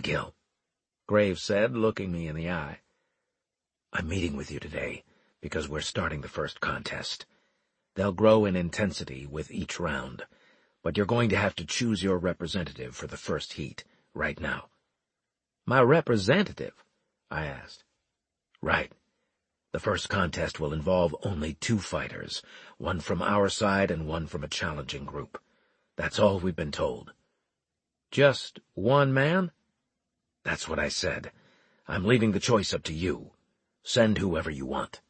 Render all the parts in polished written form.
McGill," Graves said, looking me in the eye. "I'm meeting with you today because we're starting the first contest. They'll grow in intensity with each round, but you're going to have to choose your representative for the first heat, right now." "My representative?" I asked. "Right. The first contest will involve only 2 fighters, one from our side and one from a challenging group. That's all we've been told." "Just one man?" "That's what I said. I'm leaving the choice up to you. Send whoever you want."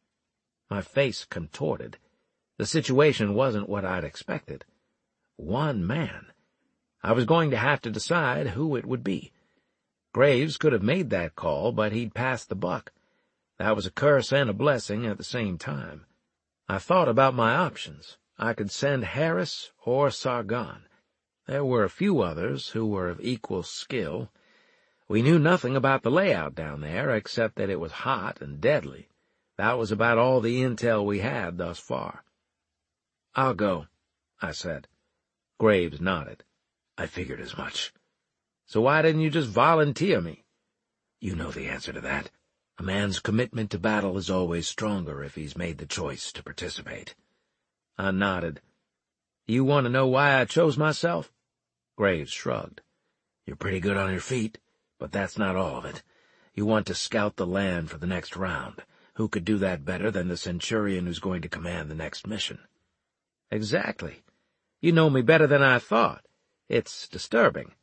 My face contorted. The situation wasn't what I'd expected. One man. I was going to have to decide who it would be. Graves could have made that call, but he'd passed the buck. That was a curse and a blessing at the same time. I thought about my options. I could send Harris or Sargon. There were a few others who were of equal skill. We knew nothing about the layout down there, except that it was hot and deadly. That was about all the intel we had thus far. "I'll go," I said. Graves nodded. "I figured as much." "So why didn't you just volunteer me?" "You know the answer to that. A man's commitment to battle is always stronger if he's made the choice to participate." I nodded. "You want to know why I chose myself?" Graves shrugged. "You're pretty good on your feet, but that's not all of it. You want to scout the land for the next round. Who could do that better than the Centurion who's going to command the next mission?" "Exactly. You know me better than I thought. It's disturbing."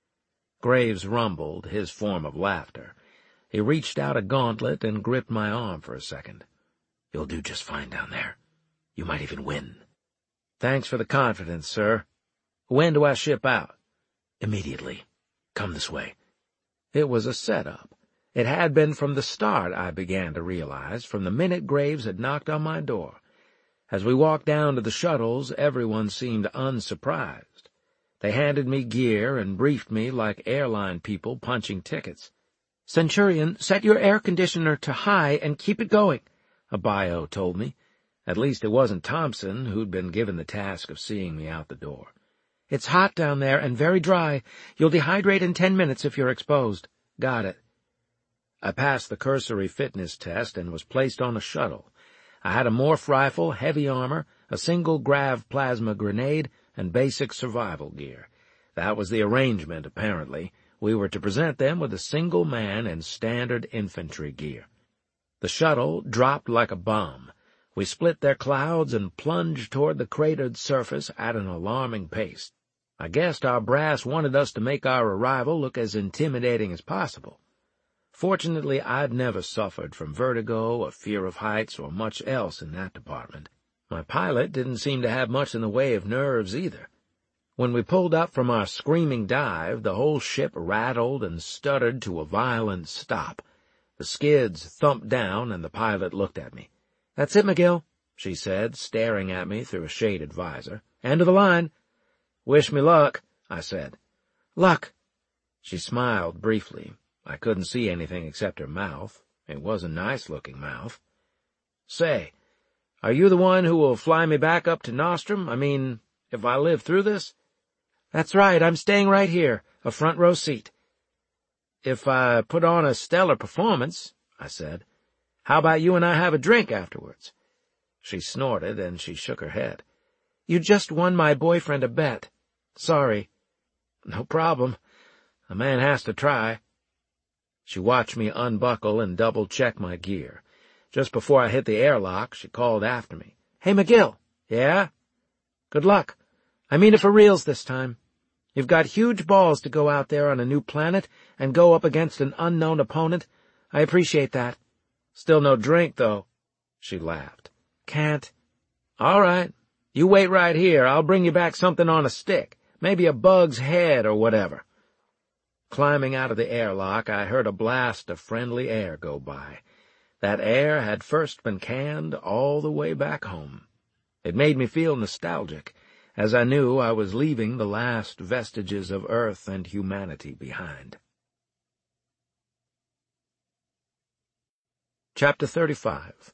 Graves rumbled, his form of laughter. He reached out a gauntlet and gripped my arm for a second. "You'll do just fine down there. You might even win." "Thanks for the confidence, sir. When do I ship out?" "Immediately. Come this way." It was a setup. It had been from the start, I began to realize, from the minute Graves had knocked on my door. As we walked down to the shuttles, everyone seemed unsurprised. They handed me gear and briefed me like airline people punching tickets. "Centurion, set your air conditioner to high and keep it going," a bio told me. At least it wasn't Thompson, who'd been given the task of seeing me out the door. "It's hot down there and very dry. You'll dehydrate in 10 minutes if you're exposed." "Got it." I passed the cursory fitness test and was placed on a shuttle. I had a morph rifle, heavy armor, a single grav plasma grenade, and basic survival gear. That was the arrangement, apparently. We were to present them with a single man and standard infantry gear. The shuttle dropped like a bomb. We split their clouds and plunged toward the cratered surface at an alarming pace. I guessed our brass wanted us to make our arrival look as intimidating as possible. Fortunately, I'd never suffered from vertigo, a fear of heights, or much else in that department. My pilot didn't seem to have much in the way of nerves either. When we pulled up from our screaming dive, the whole ship rattled and stuttered to a violent stop. The skids thumped down, and the pilot looked at me. "That's it, McGill," she said, staring at me through a shaded visor. "End of the line." "Wish me luck," I said. "Luck." She smiled briefly. I couldn't see anything except her mouth. It was a nice-looking mouth. "Say, are you the one who will fly me back up to Nostrum? I mean, if I live through this?" "That's right. I'm staying right here, a front-row seat." "If I put on a stellar performance," I said, "how about you and I have a drink afterwards?" She snorted, and she shook her head. "You just won my boyfriend a bet. Sorry." "No problem. A man has to try." She watched me unbuckle and double-check my gear. Just before I hit the airlock, she called after me. "Hey, McGill." "Yeah?" "Good luck. I mean it for reals this time. You've got huge balls to go out there on a new planet and go up against an unknown opponent. I appreciate that." "Still no drink, though." She laughed. "Can't." "All right. You wait right here. I'll bring you back something on a stick. Maybe a bug's head or whatever." Climbing out of the airlock, I heard a blast of friendly air go by. That air had first been canned all the way back home. It made me feel nostalgic, as I knew I was leaving the last vestiges of Earth and humanity behind. Chapter 35.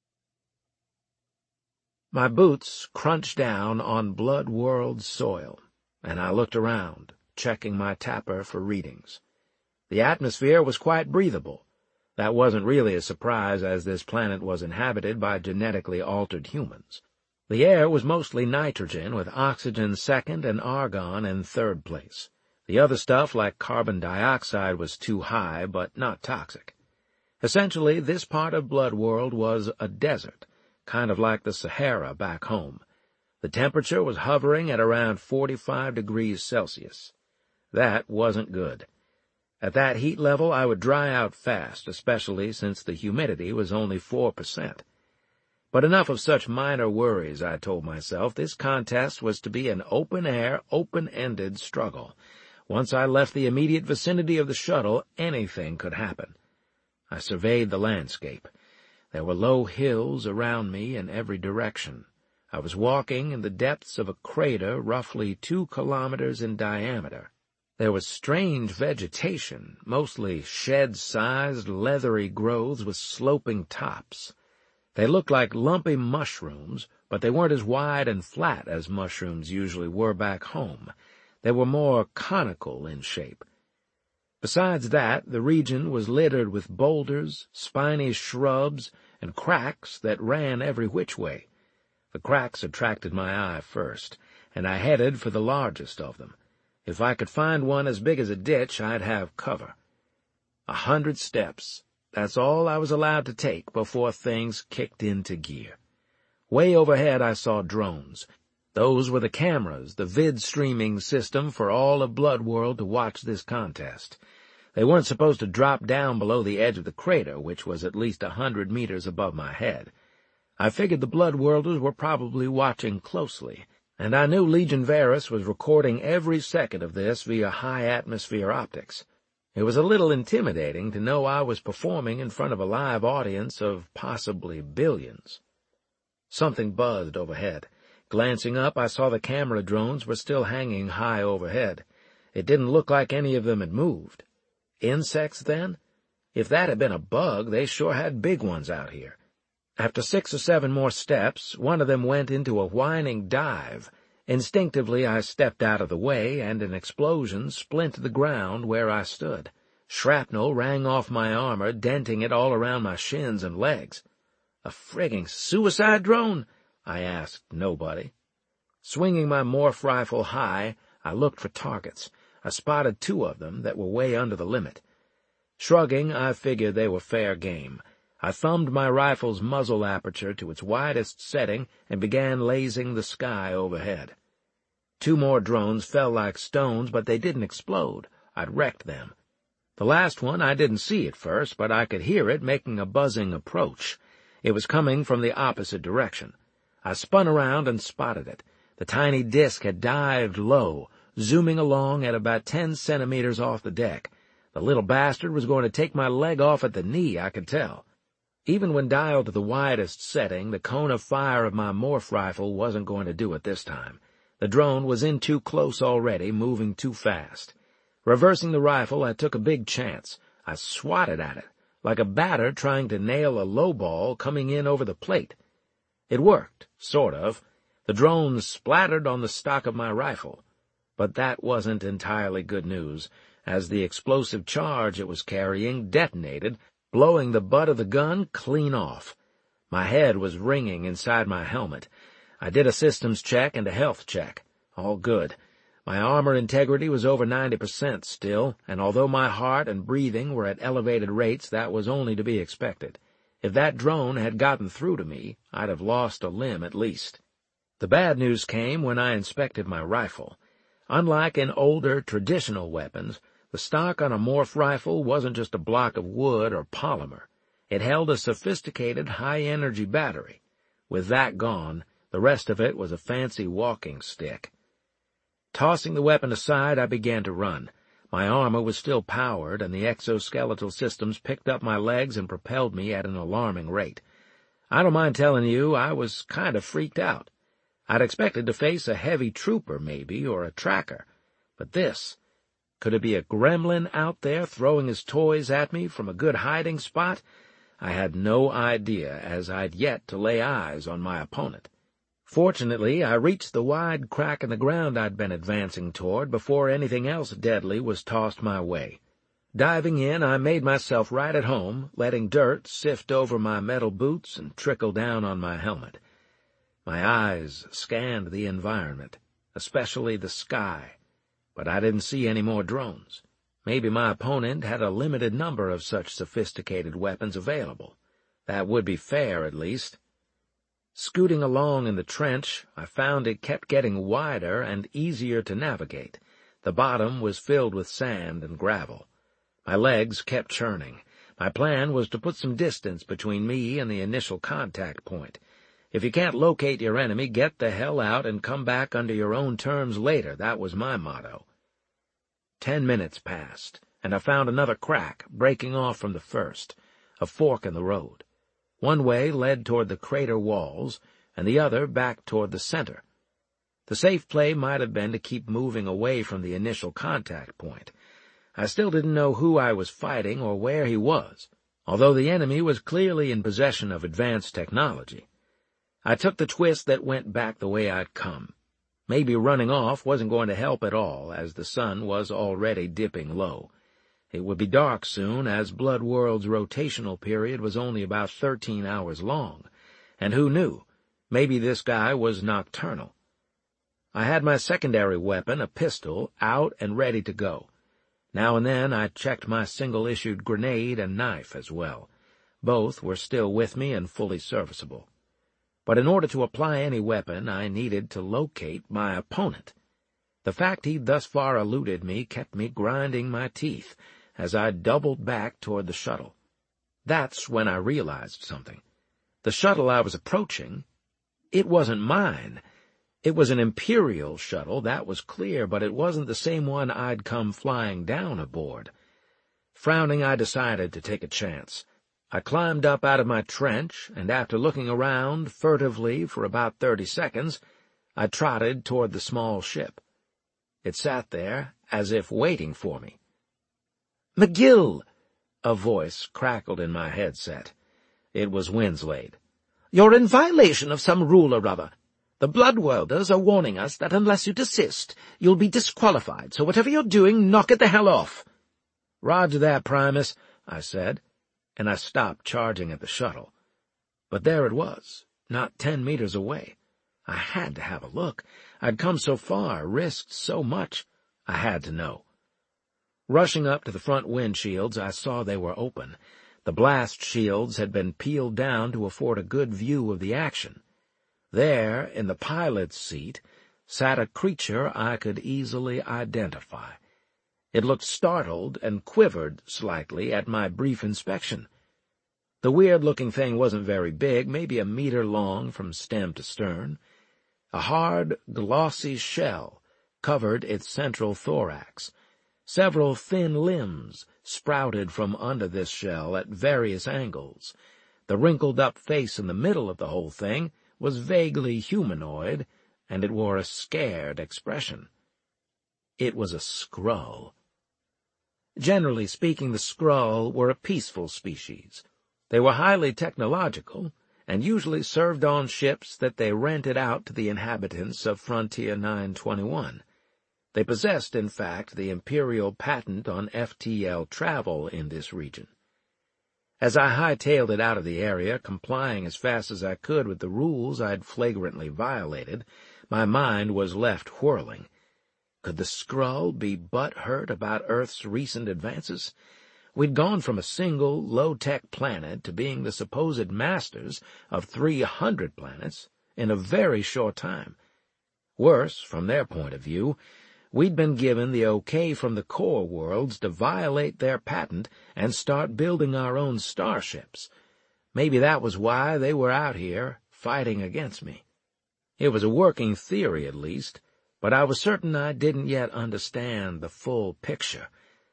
My boots crunched down on blood-world soil, and I looked around, checking my tapper for readings. The atmosphere was quite breathable. That wasn't really a surprise, as this planet was inhabited by genetically altered humans. The air was mostly nitrogen, with oxygen second and argon in third place. The other stuff, like carbon dioxide, was too high, but not toxic. Essentially, this part of Bloodworld was a desert, kind of like the Sahara back home. The temperature was hovering at around 45 degrees Celsius. That wasn't good. At that heat level, I would dry out fast, especially since the humidity was only 4%. But enough of such minor worries, I told myself. This contest was to be an open-air, open-ended struggle. Once I left the immediate vicinity of the shuttle, anything could happen. I surveyed the landscape. There were low hills around me in every direction. I was walking in the depths of a crater roughly 2 kilometers in diameter. There was strange vegetation, mostly shed-sized, leathery growths with sloping tops. They looked like lumpy mushrooms, but they weren't as wide and flat as mushrooms usually were back home. They were more conical in shape. Besides that, the region was littered with boulders, spiny shrubs, and cracks that ran every which way. The cracks attracted my eye first, and I headed for the largest of them. If I could find one as big as a ditch, I'd have cover. 100 steps. That's all I was allowed to take before things kicked into gear. Way overhead I saw drones. Those were the cameras, the vid-streaming system for all of Bloodworld to watch this contest. They weren't supposed to drop down below the edge of the crater, which was at least 100 meters above my head. I figured the Bloodworlders were probably watching closely, and I knew Legion Varus was recording every second of this via high-atmosphere optics. It was a little intimidating to know I was performing in front of a live audience of possibly billions. Something buzzed overhead. Glancing up, I saw the camera drones were still hanging high overhead. It didn't look like any of them had moved. Insects, then? If that had been a bug, they sure had big ones out here. After 6 or 7 more steps, one of them went into a whining dive. Instinctively, I stepped out of the way, and an explosion splintered the ground where I stood. Shrapnel rang off my armor, denting it all around my shins and legs. A frigging suicide drone? I asked nobody. Swinging my morph rifle high, I looked for targets. I spotted 2 of them that were way under the limit. Shrugging, I figured they were fair game. I thumbed my rifle's muzzle aperture to its widest setting and began lasing the sky overhead. 2 more drones fell like stones, but they didn't explode. I'd wrecked them. The last one I didn't see at first, but I could hear it making a buzzing approach. It was coming from the opposite direction. I spun around and spotted it. The tiny disk had dived low, zooming along at about 10 centimeters off the deck. The little bastard was going to take my leg off at the knee, I could tell. Even when dialed to the widest setting, the cone of fire of my morph rifle wasn't going to do it this time. The drone was in too close already, moving too fast. Reversing the rifle, I took a big chance. I swatted at it, like a batter trying to nail a low ball coming in over the plate. It worked, sort of. The drone splattered on the stock of my rifle. But that wasn't entirely good news, as the explosive charge it was carrying detonated, blowing the butt of the gun clean off. My head was ringing inside my helmet. I did a systems check and a health check. All good. My armor integrity was over 90% still, and although my heart and breathing were at elevated rates, that was only to be expected. If that drone had gotten through to me, I'd have lost a limb at least. The bad news came when I inspected my rifle. Unlike in older, traditional weapons, the stock on a morph rifle wasn't just a block of wood or polymer. It held a sophisticated, high-energy battery. With that gone, the rest of it was a fancy walking stick. Tossing the weapon aside, I began to run. My armor was still powered, and the exoskeletal systems picked up my legs and propelled me at an alarming rate. I don't mind telling you, I was kind of freaked out. I'd expected to face a heavy trooper, maybe, or a tracker. But this... Could it be a gremlin out there throwing his toys at me from a good hiding spot? I had no idea, as I'd yet to lay eyes on my opponent. Fortunately, I reached the wide crack in the ground I'd been advancing toward before anything else deadly was tossed my way. Diving in, I made myself right at home, letting dirt sift over my metal boots and trickle down on my helmet. My eyes scanned the environment, especially the sky, but I didn't see any more drones. Maybe my opponent had a limited number of such sophisticated weapons available. That would be fair, at least. Scooting along in the trench, I found it kept getting wider and easier to navigate. The bottom was filled with sand and gravel. My legs kept churning. My plan was to put some distance between me and the initial contact point. If you can't locate your enemy, get the hell out and come back under your own terms later. That was my motto. 10 minutes passed, and I found another crack, breaking off from the first, a fork in the road. One way led toward the crater walls, and the other back toward the center. The safe play might have been to keep moving away from the initial contact point. I still didn't know who I was fighting or where he was, although the enemy was clearly in possession of advanced technology. I took the twist that went back the way I'd come. Maybe running off wasn't going to help at all, as the sun was already dipping low. It would be dark soon, as Blood World's rotational period was only about 13 hours long, and who knew, maybe this guy was nocturnal. I had my secondary weapon, a pistol, out and ready to go. Now and then I checked my single-issued grenade and knife as well. Both were still with me and fully serviceable. But in order to apply any weapon, I needed to locate my opponent. The fact he'd thus far eluded me kept me grinding my teeth as I doubled back toward the shuttle. That's when I realized something. The shuttle I was approaching, it wasn't mine. It was an Imperial shuttle, that was clear, but it wasn't the same one I'd come flying down aboard. Frowning, I decided to take a chance. I climbed up out of my trench, and after looking around furtively for about 30 seconds, I trotted toward the small ship. It sat there, as if waiting for me. "McGill!" a voice crackled in my headset. It was Winslade. "You're in violation of some rule or other. The Bloodworlders are warning us that unless you desist, you'll be disqualified, so whatever you're doing, knock it the hell off." "Roger that, Primus," I said, and I stopped charging at the shuttle. But there it was, not 10 meters away. I had to have a look. I'd come so far, risked so much. I had to know. Rushing up to the front windshields, I saw they were open. The blast shields had been peeled down to afford a good view of the action. There, in the pilot's seat, sat a creature I could easily identify. It looked startled and quivered slightly at my brief inspection. The weird-looking thing wasn't very big, maybe a meter long from stem to stern. A hard, glossy shell covered its central thorax. Several thin limbs sprouted from under this shell at various angles. The wrinkled-up face in the middle of the whole thing was vaguely humanoid, and it wore a scared expression. It was a Skrull. Generally speaking, the Skrull were a peaceful species. They were highly technological, and usually served on ships that they rented out to the inhabitants of Frontier 921. They possessed, in fact, the Imperial patent on FTL travel in this region. As I hightailed it out of the area, complying as fast as I could with the rules I'd flagrantly violated, my mind was left whirling. Could the Skrull be butthurt about Earth's recent advances? We'd gone from a single, low-tech planet to being the supposed masters of 300 planets in a very short time. Worse, from their point of view, we'd been given the okay from the core worlds to violate their patent and start building our own starships. Maybe that was why they were out here, fighting against me. It was a working theory, at least, but I was certain I didn't yet understand the full picture.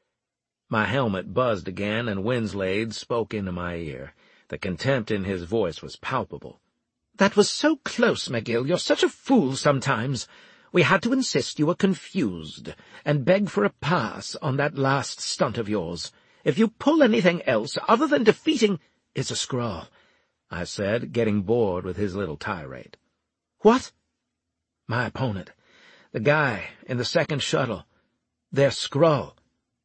My helmet buzzed again, and Winslade spoke into my ear. The contempt in his voice was palpable. "That was so close, McGill. You're such a fool sometimes. We had to insist you were confused, and beg for a pass on that last stunt of yours. If you pull anything else other than defeating—" "It's a Skrull," I said, getting bored with his little tirade. "What?" "My opponent. The guy in the second shuttle. They're Skrull."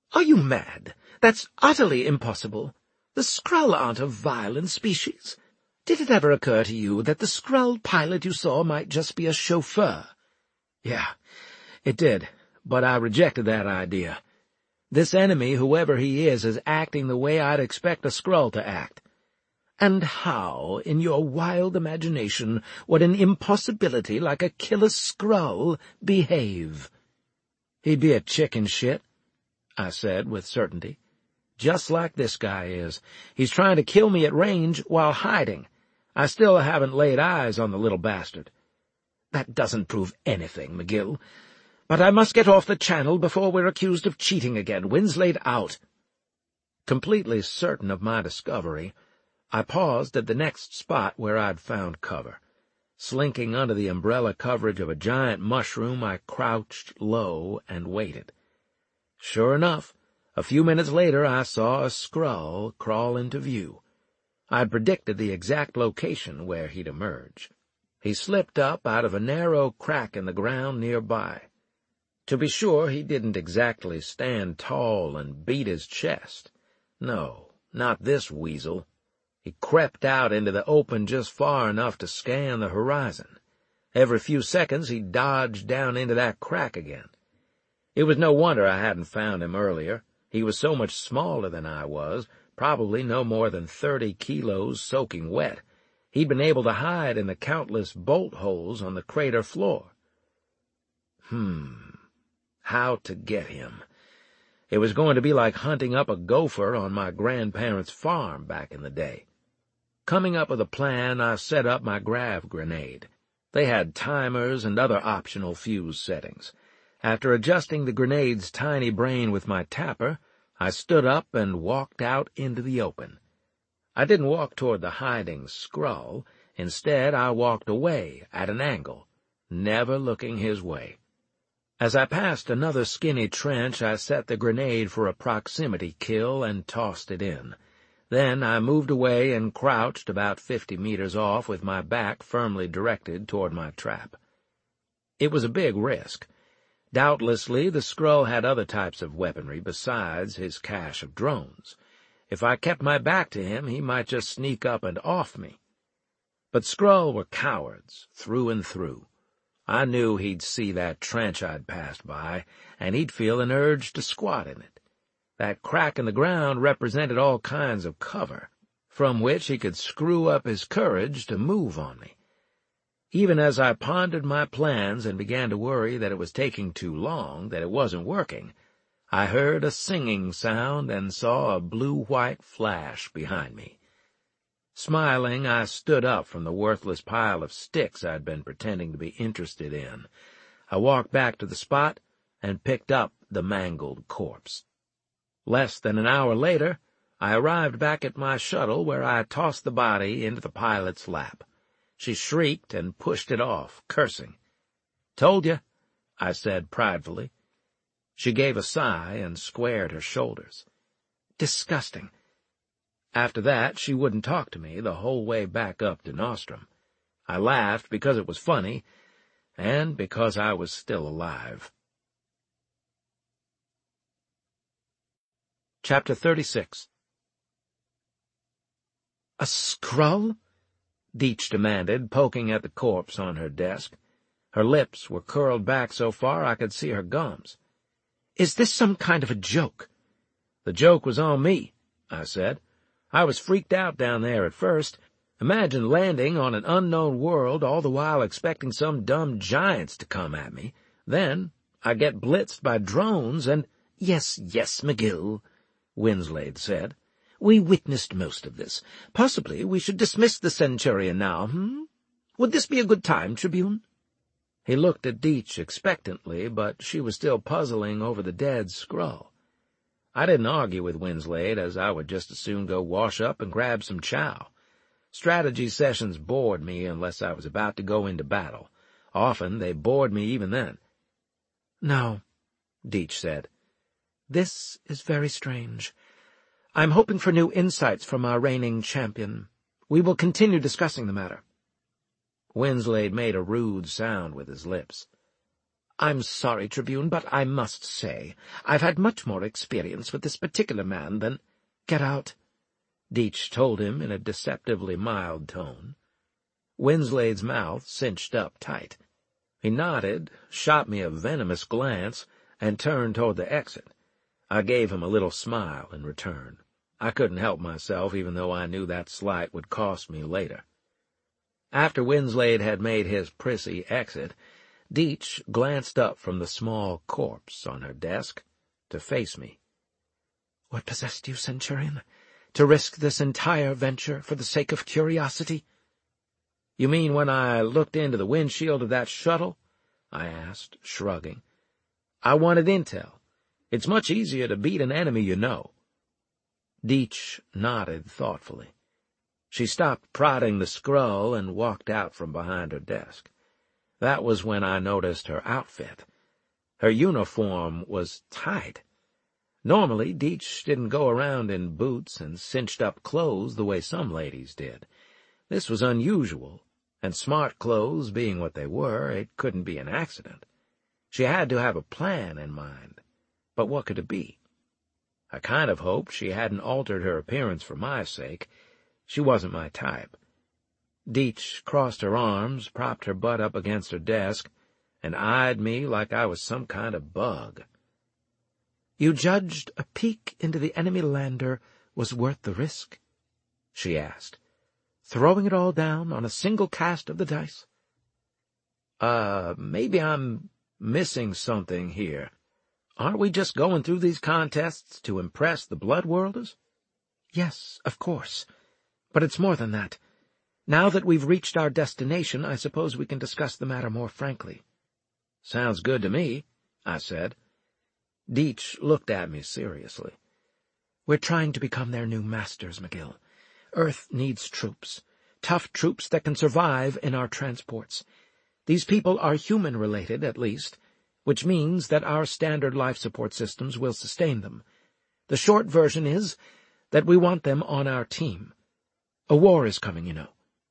"Are you mad? That's utterly impossible. The Skrull aren't a violent species. Did it ever occur to you that the Skrull pilot you saw might just be a chauffeur?" "Yeah, it did, but I rejected that idea. This enemy, whoever he is acting the way I'd expect a Skrull to act." "And how, in your wild imagination, would an impossibility like a killer Skrull behave?" "He'd be a chicken shit," I said with certainty. "Just like this guy is. He's trying to kill me at range while hiding. I still haven't laid eyes on the little bastard." "That doesn't prove anything, McGill. But I must get off the channel before we're accused of cheating again. Winslade out." Completely certain of my discovery, I paused at the next spot where I'd found cover. Slinking under the umbrella coverage of a giant mushroom, I crouched low and waited. Sure enough, a few minutes later I saw a Skrull crawl into view. I'd predicted the exact location where he'd emerge. He slipped up out of a narrow crack in the ground nearby. To be sure, he didn't exactly stand tall and beat his chest. No, not this weasel. He crept out into the open just far enough to scan the horizon. Every few seconds he dodged down into that crack again. It was no wonder I hadn't found him earlier. He was so much smaller than I was, probably no more than 30 kilos soaking wet. He'd been able to hide in the countless bolt holes on the crater floor. How to get him? It was going to be like hunting up a gopher on my grandparents' farm back in the day. Coming up with a plan, I set up my grav grenade. They had timers and other optional fuse settings. After adjusting the grenade's tiny brain with my tapper, I stood up and walked out into the open. I didn't walk toward the hiding Skrull. Instead, I walked away at an angle, never looking his way. As I passed another skinny trench, I set the grenade for a proximity kill and tossed it in. Then I moved away and crouched about 50 meters off with my back firmly directed toward my trap. It was a big risk. Doubtlessly, the Skrull had other types of weaponry besides his cache of drones. If I kept my back to him, he might just sneak up and off me. But Skrull were cowards, through and through. I knew he'd see that trench I'd passed by, and he'd feel an urge to squat in it. That crack in the ground represented all kinds of cover, from which he could screw up his courage to move on me. Even as I pondered my plans and began to worry that it was taking too long, that it wasn't working, I heard a singing sound and saw a blue-white flash behind me. Smiling, I stood up from the worthless pile of sticks I'd been pretending to be interested in. I walked back to the spot and picked up the mangled corpse. Less than an hour later, I arrived back at my shuttle where I tossed the body into the pilot's lap. She shrieked and pushed it off, cursing. "Told you," I said pridefully. She gave a sigh and squared her shoulders. "Disgusting." After that, she wouldn't talk to me the whole way back up to Nostrum. I laughed because it was funny, and because I was still alive. Chapter 36. "A Skrull?" Deitch demanded, poking at the corpse on her desk. Her lips were curled back so far I could see her gums. "Is this some kind of a joke?" "The joke was on me," I said. "I was freaked out down there at first. Imagine landing on an unknown world, all the while expecting some dumb giants to come at me. Then I get blitzed by drones and—" Yes, McGill," Winslade said. "We witnessed most of this. Possibly we should dismiss the Centurion now, Would this be a good time, Tribune?" He looked at Deitch expectantly, but she was still puzzling over the dead Skrull. I didn't argue with Winslade, as I would just as soon go wash up and grab some chow. Strategy sessions bored me unless I was about to go into battle. Often they bored me even then. "No," Deitch said. "This is very strange. I'm hoping for new insights from our reigning champion. We will continue discussing the matter." Winslade made a rude sound with his lips. I'm sorry, Tribune, but I must say, I've had much more experience with this particular man than— Get out, Deitch told him in a deceptively mild tone. Winslade's mouth cinched up tight. He nodded, shot me a venomous glance, and turned toward the exit. I gave him a little smile in return. I couldn't help myself, even though I knew that slight would cost me later. After Winslade had made his prissy exit, Deitch glanced up from the small corpse on her desk to face me. "What possessed you, Centurion, to risk this entire venture for the sake of curiosity?" "You mean when I looked into the windshield of that shuttle?" I asked, shrugging. "I wanted intel. It's much easier to beat an enemy you know." Deitch nodded thoughtfully. She stopped prodding the scroll and walked out from behind her desk. That was when I noticed her outfit. Her uniform was tight. Normally, Deitch didn't go around in boots and cinched-up clothes the way some ladies did. This was unusual, and smart clothes being what they were, it couldn't be an accident. She had to have a plan in mind. But what could it be? I kind of hoped she hadn't altered her appearance for my sake. She wasn't my type. Deitch crossed her arms, propped her butt up against her desk, and eyed me like I was some kind of bug. "You judged a peek into the enemy lander was worth the risk?" she asked, "throwing it all down on a single cast of the dice?" Maybe I'm missing something here. Aren't we just going through these contests to impress the Bloodworlders?" "Yes, of course. But it's more than that. Now that we've reached our destination, I suppose we can discuss the matter more frankly." "Sounds good to me," I said. Deitch looked at me seriously. "We're trying to become their new masters, McGill. Earth needs troops, tough troops that can survive in our transports. These people are human-related, at least, which means that our standard life support systems will sustain them. The short version is that we want them on our team. A war is coming, you know."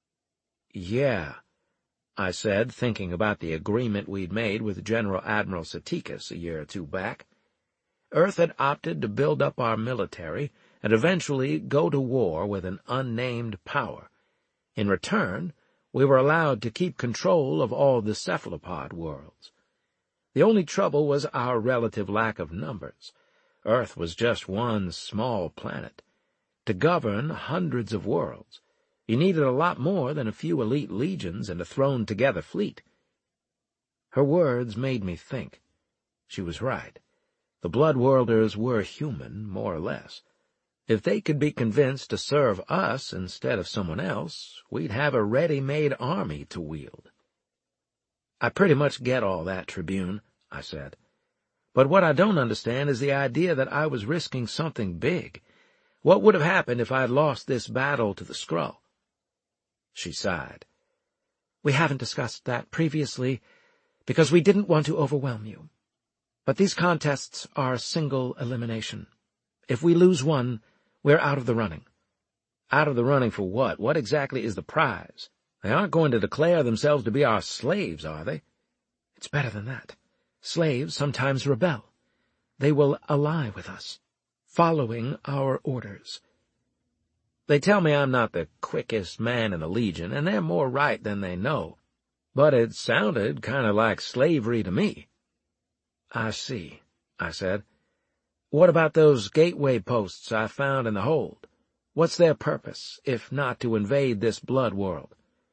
"Yeah," I said, thinking about the agreement we'd made with General Admiral Satikas a year or two back. Earth had opted to build up our military and eventually go to war with an unnamed power. In return, we were allowed to keep control of all the cephalopod worlds. The only trouble was our relative lack of numbers. Earth was just one small planet. To govern hundreds of worlds, you needed a lot more than a few elite legions and a thrown-together fleet. Her words made me think. She was right. The Bloodworlders were human, more or less. If they could be convinced to serve us instead of someone else, we'd have a ready-made army to wield. "I pretty much get all that, Tribune," I said. "But what I don't understand is the idea that I was risking something big. What would have happened if I'd lost this battle to the Skrull?" She sighed. "We haven't discussed that previously because we didn't want to overwhelm you. But these contests are single elimination. If we lose one, we're out of the running." "Out of the running for what? What exactly is the prize? They aren't going to declare themselves to be our slaves, are they?" "It's better than that. Slaves sometimes rebel. They will ally with us, following our orders." "They tell me I'm not the quickest man in the Legion, and they're more right than they know. But it sounded kind of like slavery to me." "I see," I said. "What about those gateway posts I found in the hold? What's their purpose, if not to invade this blood world?"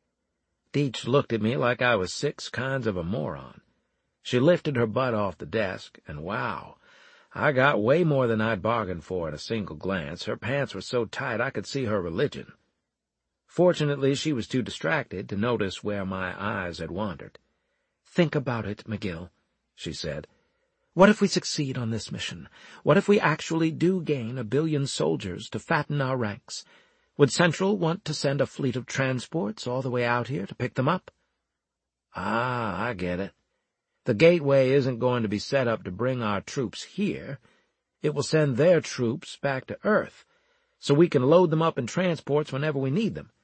Deitch looked at me like I was 6 kinds of a moron. She lifted her butt off the desk, and wow, I got way more than I'd bargained for at a single glance. Her pants were so tight I could see her religion. Fortunately, she was too distracted to notice where my eyes had wandered. "Think about it, McGill," she said. "What if we succeed on this mission? What if we actually do gain 1 billion soldiers to fatten our ranks? Would Central want to send a fleet of transports all the way out here to pick them up?" "Ah, I get it. The Gateway isn't going to be set up to bring our troops here. It will send their troops back to Earth, so we can load them up in transports whenever we need them."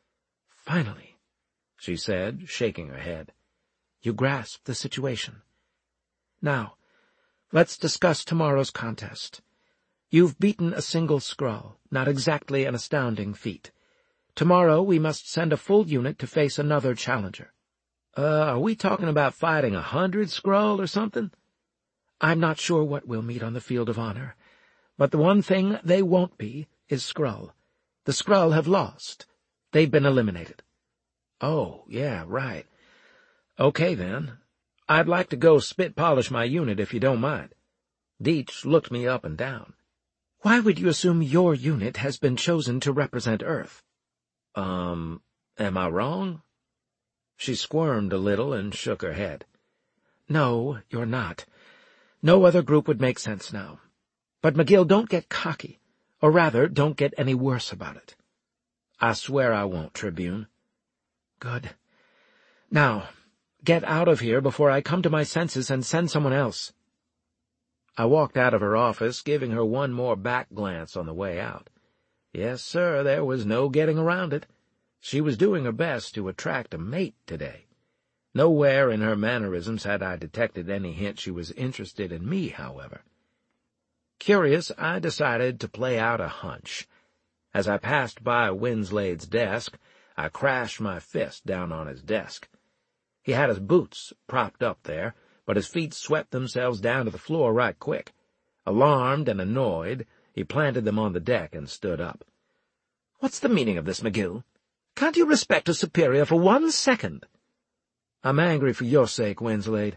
"Finally," she said, shaking her head. "You grasp the situation. Now, let's discuss tomorrow's contest. You've beaten a single Skrull, not exactly an astounding feat. Tomorrow we must send a full unit to face another challenger. Are we talking about fighting 100 Skrull or something? I'm not sure what we'll meet on the field of honor, but the one thing they won't be is Skrull. The Skrull have lost. They've been eliminated. Oh, yeah, right. Okay, then. I'd like to go spit-polish my unit if you don't mind. Deitch looked me up and down. Why would you assume your unit has been chosen to represent Earth? Am I wrong? She squirmed a little and shook her head. No, you're not. No other group would make sense now. But, McGill, don't get cocky. Or rather, don't get any worse about it. I swear I won't, Tribune. Good. Now, get out of here before I come to my senses and send someone else. I walked out of her office, giving her one more back glance on the way out. Yes, sir, there was no getting around it. She was doing her best to attract a mate today. Nowhere in her mannerisms had I detected any hint she was interested in me, however. Curious, I decided to play out a hunch. As I passed by Winslade's desk, I crashed my fist down on his desk. He had his boots propped up there, but his feet swept themselves down to the floor right quick. Alarmed and annoyed, he planted them on the deck and stood up. "What's the meaning of this, McGill? Can't you respect a superior for 1 second? "I'm angry for your sake, Winslade."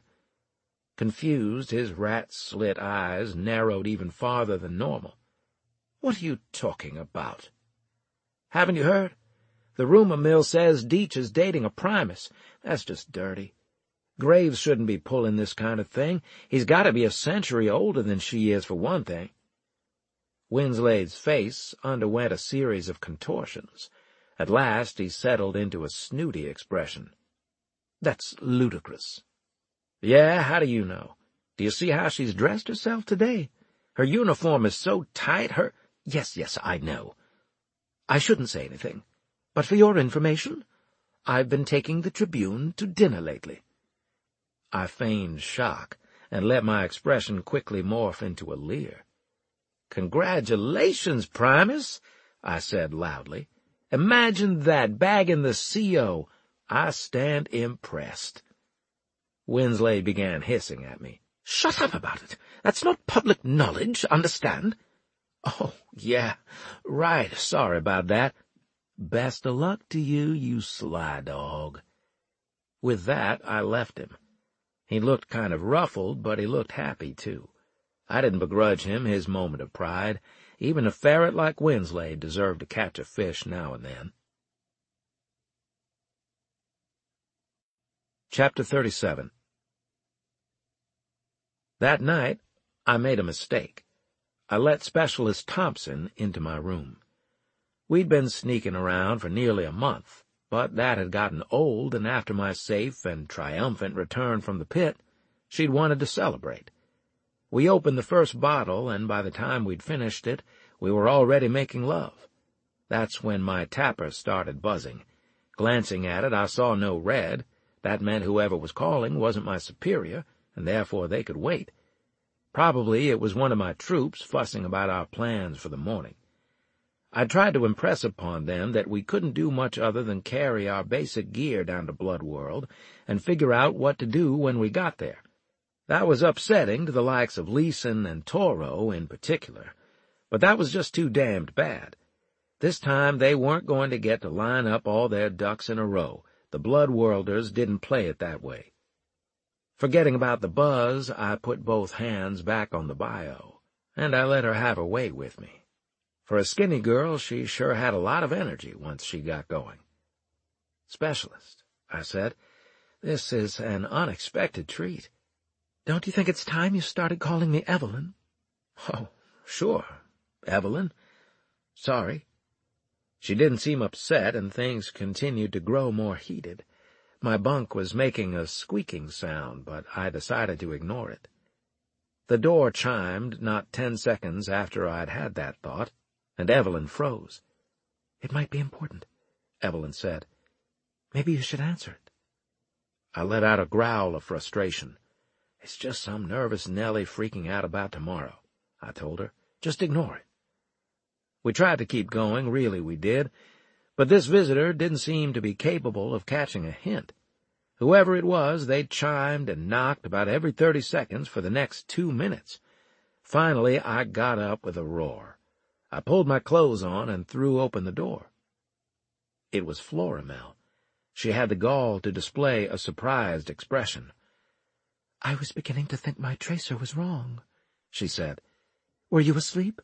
Confused, his rat-slit eyes narrowed even farther than normal. "What are you talking about?" "Haven't you heard? The rumor mill says Deitch is dating a Primus. That's just dirty. Graves shouldn't be pulling this kind of thing. He's got to be a century older than she is, for one thing." Winslade's face underwent a series of contortions. At last he settled into a snooty expression. "That's ludicrous." "Yeah, how do you know? Do you see how she's dressed herself today? Her uniform is so tight, her—" Yes, I know. I shouldn't say anything. But for your information, I've been taking the Tribune to dinner lately." I feigned shock and let my expression quickly morph into a leer. "Congratulations, Primus," I said loudly. "Imagine that, bagging the CO. I stand impressed." Winslade began hissing at me. "Shut up about it. That's not public knowledge, understand?" "Oh, yeah, right. Sorry about that." "Best of luck to you, you sly dog." With that, I left him. He looked kind of ruffled, but he looked happy, too. I didn't begrudge him his moment of pride. Even a ferret like Winslade deserved to catch a fish now and then. Chapter 37. That night, I made a mistake. I let Specialist Thompson into my room. We'd been sneaking around for nearly a month, but that had gotten old, and after my safe and triumphant return from the pit, she'd wanted to celebrate. We opened the first bottle, and by the time we'd finished it, we were already making love. That's when my tapper started buzzing. Glancing at it, I saw no red. That meant whoever was calling wasn't my superior, and therefore they could wait. Probably it was one of my troops fussing about our plans for the morning. I tried to impress upon them that we couldn't do much other than carry our basic gear down to Bloodworld and figure out what to do when we got there. That was upsetting to the likes of Leeson and Toro in particular, but that was just too damned bad. This time they weren't going to get to line up all their ducks in a row. The Bloodworlders didn't play it that way. Forgetting about the buzz, I put both hands back on the bio, and I let her have her way with me. For a skinny girl, she sure had a lot of energy once she got going. "Specialist," I said, "this is an unexpected treat. Don't you think it's time you started calling me Evelyn?" "Oh, sure, Evelyn. Sorry." She didn't seem upset, and things continued to grow more heated. My bunk was making a squeaking sound, but I decided to ignore it. The door chimed not 10 seconds after I'd had that thought, and Evelyn froze. "It might be important," Evelyn said. "Maybe you should answer it." I let out a growl of frustration. "It's just some nervous Nellie freaking out about tomorrow," I told her. "Just ignore it." We tried to keep going, really we did, but this visitor didn't seem to be capable of catching a hint. Whoever it was, they chimed and knocked about every 30 seconds for the next 2 minutes. Finally, I got up with a roar. I pulled my clothes on and threw open the door. It was Florimel. She had the gall to display a surprised expression. "I was beginning to think my tracer was wrong," she said. "Were you asleep?"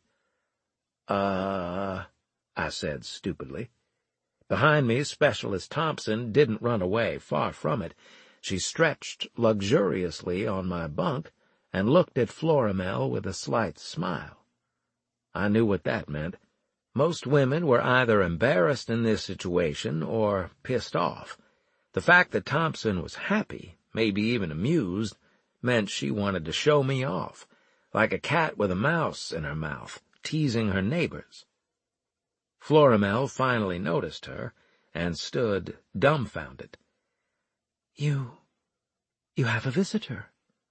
I said stupidly. Behind me, Specialist Thompson didn't run away, far from it. She stretched luxuriously on my bunk and looked at Florimel with a slight smile. I knew what that meant. Most women were either embarrassed in this situation or pissed off. The fact that Thompson was happy, maybe even amused, meant she wanted to show me off, like a cat with a mouse in her mouth, teasing her neighbors. Florimel finally noticed her and stood dumbfounded. You have a visitor."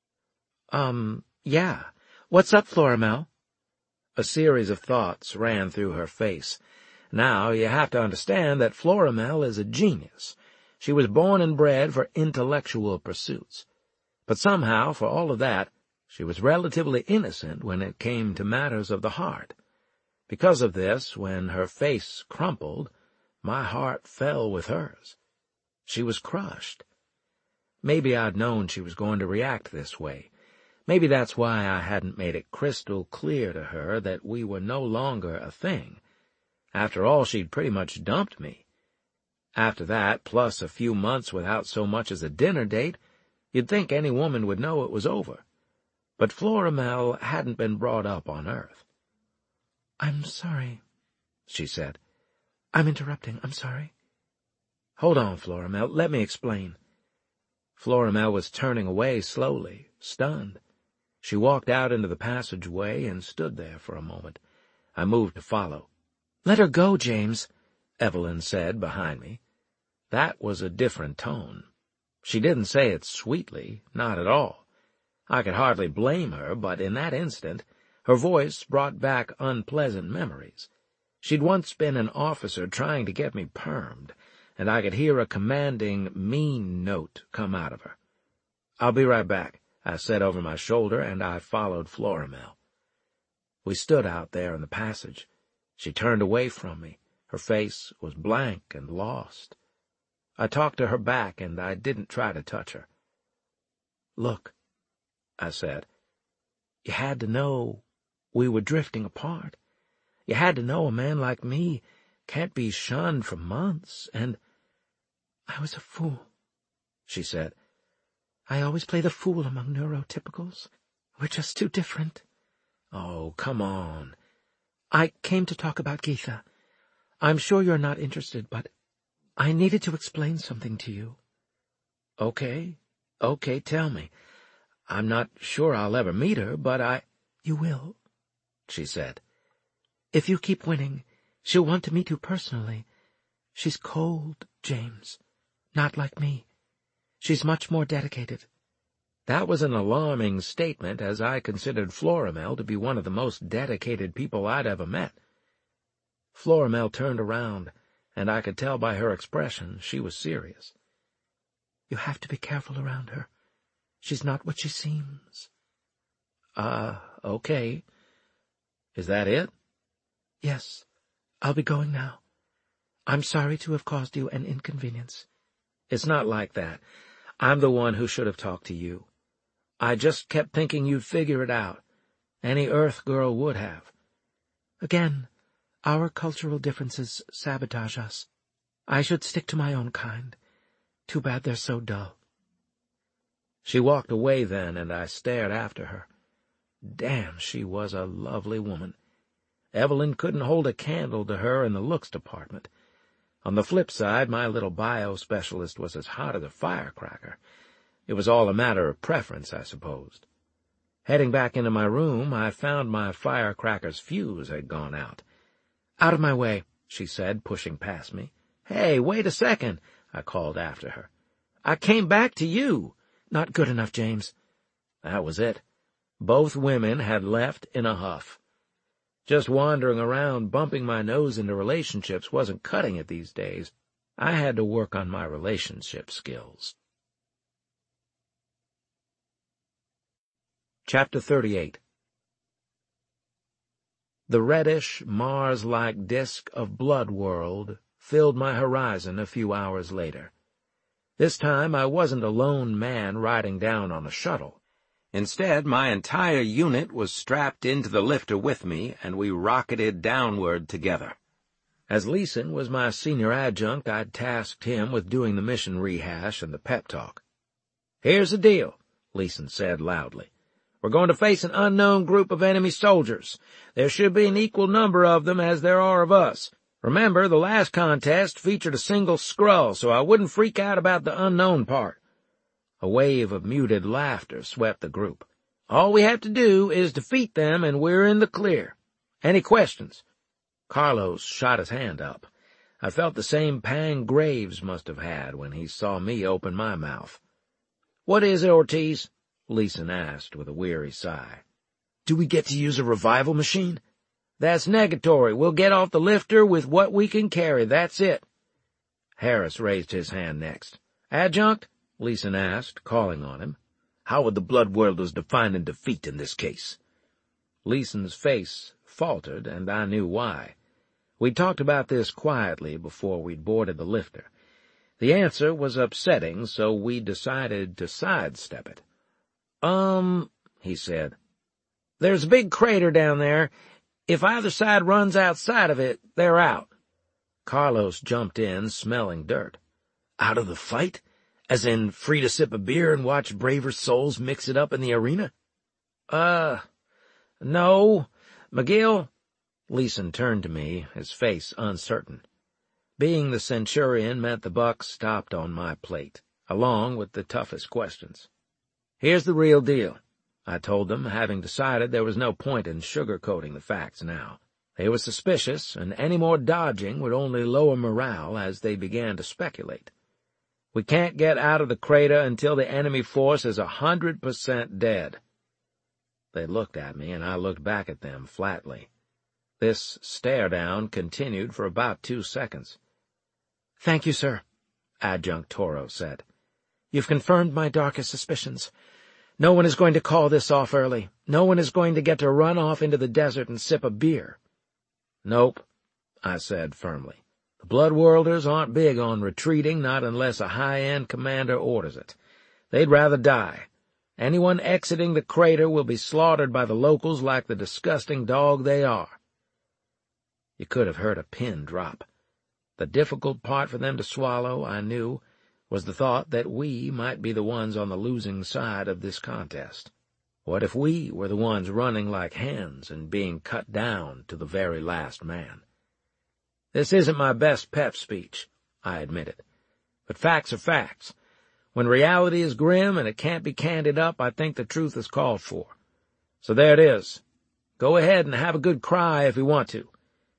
Yeah. "What's up, Florimel?" A series of thoughts ran through her face. Now, you have to understand that Florimel is a genius. She was born and bred for intellectual pursuits. But somehow, for all of that, she was relatively innocent when it came to matters of the heart. Because of this, when her face crumpled, my heart fell with hers. She was crushed. Maybe I'd known she was going to react this way. Maybe that's why I hadn't made it crystal clear to her that we were no longer a thing. After all, she'd pretty much dumped me. After that, plus a few months without so much as a dinner date, you'd think any woman would know it was over. But Florimel hadn't been brought up on Earth. "I'm sorry," she said. "I'm interrupting. I'm sorry." "Hold on, Florimel. Let me explain." Florimel was turning away slowly, stunned. She walked out into the passageway and stood there for a moment. I moved to follow. "Let her go, James," Evelyn said behind me. That was a different tone. She didn't say it sweetly, not at all. I could hardly blame her, but in that instant, her voice brought back unpleasant memories. She'd once been an officer trying to get me permed, and I could hear a commanding, mean note come out of her. "I'll be right back," I said over my shoulder, and I followed Florimel. We stood out there in the passage. She turned away from me. Her face was blank and lost. I talked to her back, and I didn't try to touch her. "Look," I said, "you had to know we were drifting apart. You had to know a man like me can't be shunned for months, and—" "I was a fool," she said. "I always play the fool among neurotypicals. We're just too different." "Oh, come on." "I came to talk about Geetha. I'm sure you're not interested, but I needed to explain something to you." Okay, tell me. I'm not sure I'll ever meet her, but "You will," she said. "If you keep winning, she'll want to meet you personally. She's cold, James. Not like me. She's much more dedicated." That was an alarming statement, as I considered Florimel to be one of the most dedicated people I'd ever met. Florimel turned around, and I could tell by her expression she was serious. "You have to be careful around her. She's not what she seems." Okay. Is that it?" "Yes. I'll be going now. I'm sorry to have caused you an inconvenience." "It's not like that. I'm the one who should have talked to you. I just kept thinking you'd figure it out. Any Earth girl would have." "Again, our cultural differences sabotage us. I should stick to my own kind. Too bad they're so dull." She walked away then, and I stared after her. Damn, she was a lovely woman. Evelyn couldn't hold a candle to her in the looks department. On the flip side, my little bio-specialist was as hot as a firecracker. It was all a matter of preference, I supposed. Heading back into my room, I found my firecracker's fuse had gone out. "Out of my way," she said, pushing past me. "Hey, wait a second," I called after her. "I came back to you." "Not good enough, James." That was it. Both women had left in a huff. Just wandering around bumping my nose into relationships wasn't cutting it these days. I had to work on my relationship skills. Chapter 38. The reddish, Mars-like disk of Blood World filled my horizon a few hours later. This time I wasn't a lone man riding down on a shuttle. Instead, my entire unit was strapped into the lifter with me, and we rocketed downward together. As Leeson was my senior adjunct, I'd tasked him with doing the mission rehash and the pep talk. "Here's the deal," Leeson said loudly. "We're going to face an unknown group of enemy soldiers. There should be an equal number of them as there are of us. Remember, the last contest featured a single Skrull, so I wouldn't freak out about the unknown part." A wave of muted laughter swept the group. "All we have to do is defeat them, and we're in the clear. Any questions?" Carlos shot his hand up. I felt the same pang Graves must have had when he saw me open my mouth. "What is it, Ortiz?" Leeson asked with a weary sigh. "Do we get to use a revival machine?" "That's negatory. We'll get off the lifter with what we can carry, that's it." Harris raised his hand next. "Adjunct?" Leeson asked, calling on him. "How would the Bloodworlders define defeat in this case?" Leeson's face faltered, and I knew why. We'd talked about this quietly before we'd boarded the lifter. The answer was upsetting, so we decided to sidestep it. He said. "There's a big crater down there. If either side runs outside of it, they're out." Carlos jumped in, smelling dirt. "Out of the fight? As in free to sip a beer and watch braver souls mix it up in the arena?" No. McGill?" Leeson turned to me, his face uncertain. Being the Centurion meant the buck stopped on my plate, along with the toughest questions. "Here's the real deal," I told them, having decided there was no point in sugarcoating the facts now. They were suspicious, and any more dodging would only lower morale as they began to speculate. "We can't get out of the crater until the enemy force is 100% dead." They looked at me, and I looked back at them flatly. This stare-down continued for about 2 seconds. "Thank you, sir," Adjunct Toro said. "You've confirmed my darkest suspicions. No one is going to call this off early. No one is going to get to run off into the desert and sip a beer." "Nope," I said firmly. "The Bloodworlders aren't big on retreating, not unless a high-end commander orders it. They'd rather die. Anyone exiting the crater will be slaughtered by the locals like the disgusting dog they are." You could have heard a pin drop. The difficult part for them to swallow, I knew, was the thought that we might be the ones on the losing side of this contest. What if we were the ones running like hens and being cut down to the very last man? "This isn't my best pep speech," I admitted. "But facts are facts. When reality is grim and it can't be candied up, I think the truth is called for. So there it is. Go ahead and have a good cry if you want to."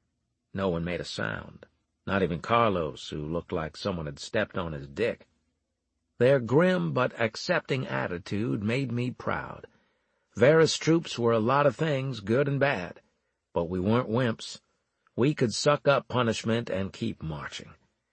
No one made a sound, not even Carlos, who looked like someone had stepped on his dick. Their grim but accepting attitude made me proud. Vera's troops were a lot of things, good and bad, but we weren't wimps. We could suck up punishment and keep marching.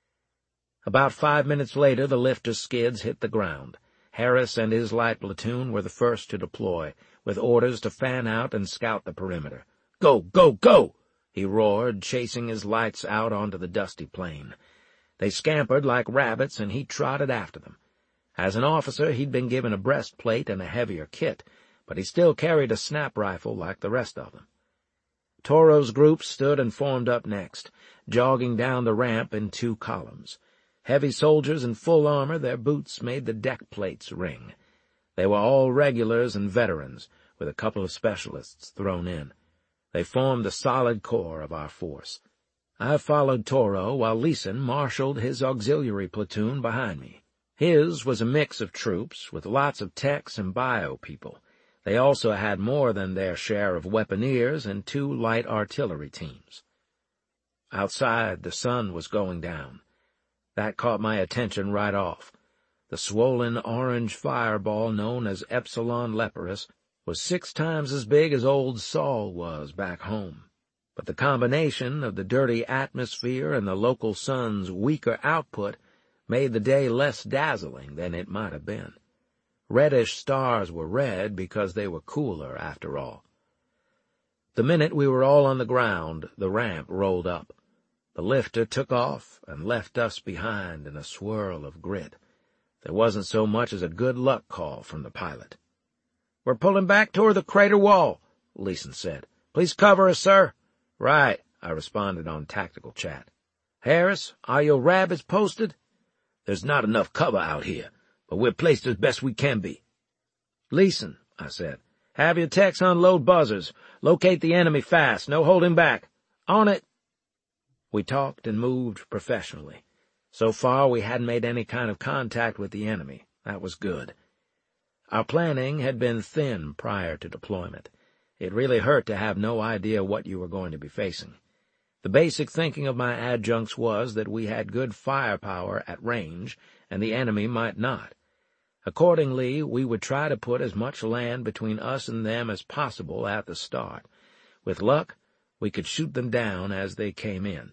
About 5 minutes later, the lifter's skids hit the ground. Harris and his light platoon were the first to deploy, with orders to fan out and scout the perimeter. "Go, go, go!" he roared, chasing his lights out onto the dusty plain. They scampered like rabbits, and he trotted after them. As an officer, he'd been given a breastplate and a heavier kit, but he still carried a snap rifle like the rest of them. Toro's group stood and formed up next, jogging down the ramp in 2 columns. Heavy soldiers in full armor, their boots made the deck plates ring. They were all regulars and veterans, with a couple of specialists thrown in. They formed the solid core of our force. I followed Toro while Leeson marshaled his auxiliary platoon behind me. His was a mix of troops, with lots of techs and bio people. They also had more than their share of weaponeers and 2 light artillery teams. Outside, the sun was going down. That caught my attention right off. The swollen orange fireball known as Epsilon Leporus was 6 times as big as old Saul was back home. But the combination of the dirty atmosphere and the local sun's weaker output made the day less dazzling than it might have been. Reddish stars were red because they were cooler, after all. The minute we were all on the ground, the ramp rolled up. The lifter took off and left us behind in a swirl of grit. There wasn't so much as a good luck call from the pilot. "We're pulling back toward the crater wall," Leeson said. "Please cover us, sir." "Right," I responded on tactical chat. "Harris, are your rabbits posted?" "There's not enough cover out here, but we're placed as best we can be." "Leeson," I said, "have your techs unload buzzers. Locate the enemy fast. No holding back." "On it." We talked and moved professionally. So far, we hadn't made any kind of contact with the enemy. That was good. Our planning had been thin prior to deployment. It really hurt to have no idea what you were going to be facing. The basic thinking of my adjuncts was that we had good firepower at range, and the enemy might not. Accordingly, we would try to put as much land between us and them as possible at the start. With luck, we could shoot them down as they came in.